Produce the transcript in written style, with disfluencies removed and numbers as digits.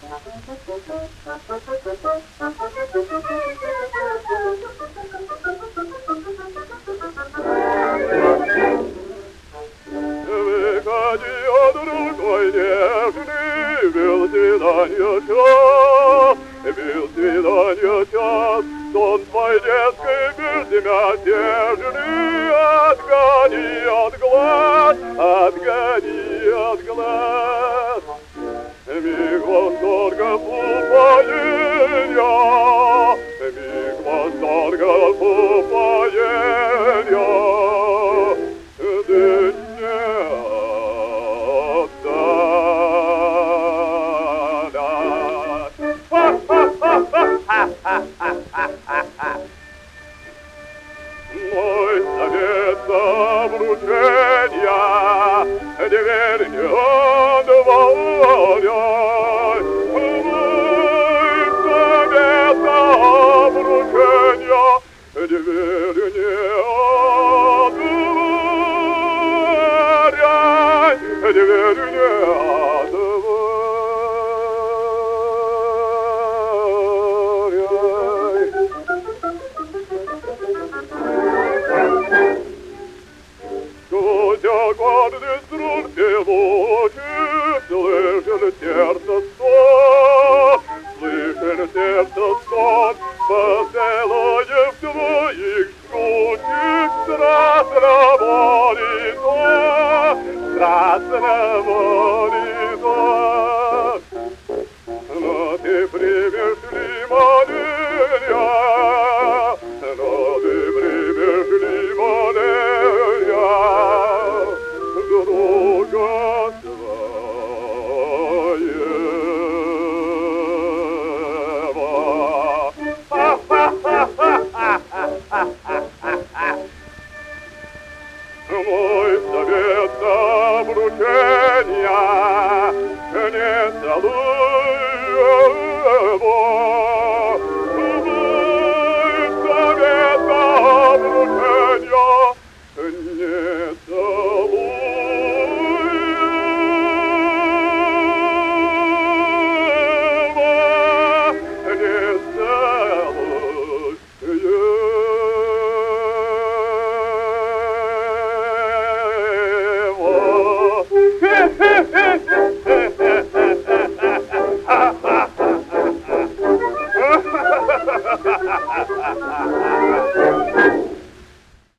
Выходи от рукой нежный, бил свиданье час, бил свиданье час, сон твой детский без тебя тяжелый, отгони от глаз, отгони от глаз. Миг восторга упоения, миг восторга упоения, ты не отдашь. Мой совет обручения, дверь не отворяй. Мой совет обручения, дверь не отворяй, дверь не отворяй. Судя гордый струн певучий, слышен сердце стон, слышен сердце стон, поцелуев твоих жгучих страстно молитва, страстно молитва. Но ты примешь ли моления, но ты примешь ли моления, друга твоего. Мой совет обручения, не целуй